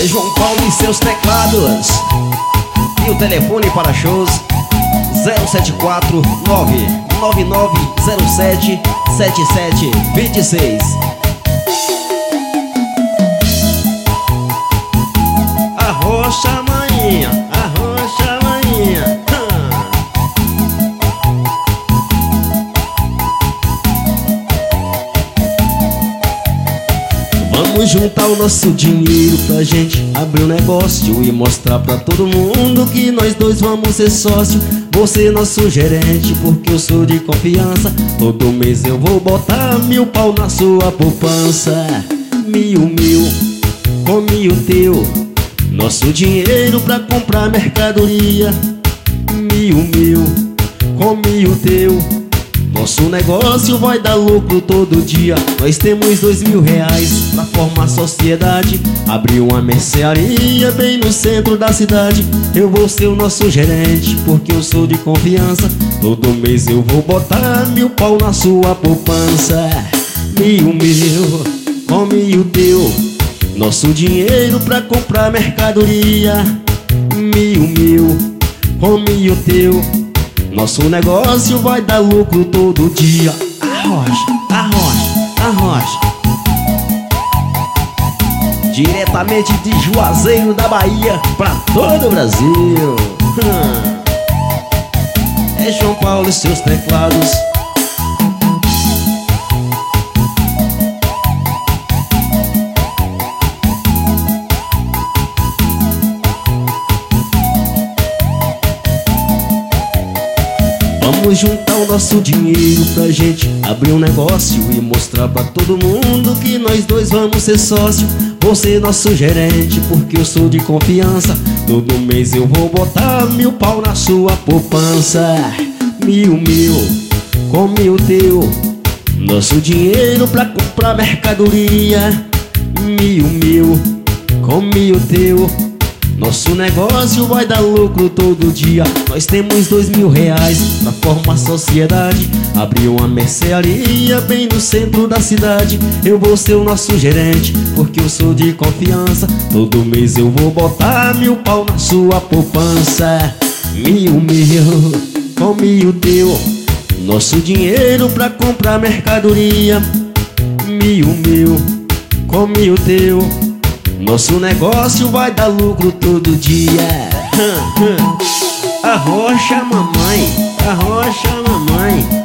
É João Paulo e seus teclados. E o telefone para shows 074 99907 7726. Arrocha maninha, arrocha maninha. Vamos juntar o nosso dinheiro pra gente abrir um negócio e mostrar pra todo mundo que nós dois vamos ser sócio. Você nosso gerente, porque eu sou de confiança. Todo mês eu vou botar 1000 pau na sua poupança. 1000 com 1000 teu, nosso dinheiro pra comprar mercadoria. 1000 com 1000 teu, nosso negócio vai dar lucro todo dia. Nós temos 2000 reais pra formar sociedade, abrir uma mercearia bem no centro da cidade. Eu vou ser o nosso gerente, porque eu sou de confiança. Todo mês eu vou botar 1000 pau na sua poupança. 1000 com 1000 teu, nosso dinheiro pra comprar mercadoria. 1000 com 1000 teu, nosso negócio vai dar lucro todo dia. Arrocha, arrocha, arrocha. Diretamente de Juazeiro da Bahia pra todo o Brasil. É João Paulo e seus teclados. Vamos juntar o nosso dinheiro pra gente abrir um negócio e mostrar pra todo mundo que nós dois vamos ser sócio. Você nosso gerente, porque eu sou de confiança. Todo mês eu vou botar 1000 pau na sua poupança. 1000 com 1000 teu, nosso dinheiro pra comprar mercadoria. 1000 com 1000 teu, nosso negócio vai dar lucro todo dia. Nós temos 2000 reais pra formar sociedade, abrir uma mercearia bem no centro da cidade. Eu vou ser o nosso gerente, porque eu sou de confiança. Todo mês eu vou botar 1000 pau na sua poupança. 1000 com 1000 teu, nosso dinheiro pra comprar mercadoria. 1000 com 1000 teu, nosso negócio vai dar lucro todo dia. Arrocha mamãe, arrocha mamãe.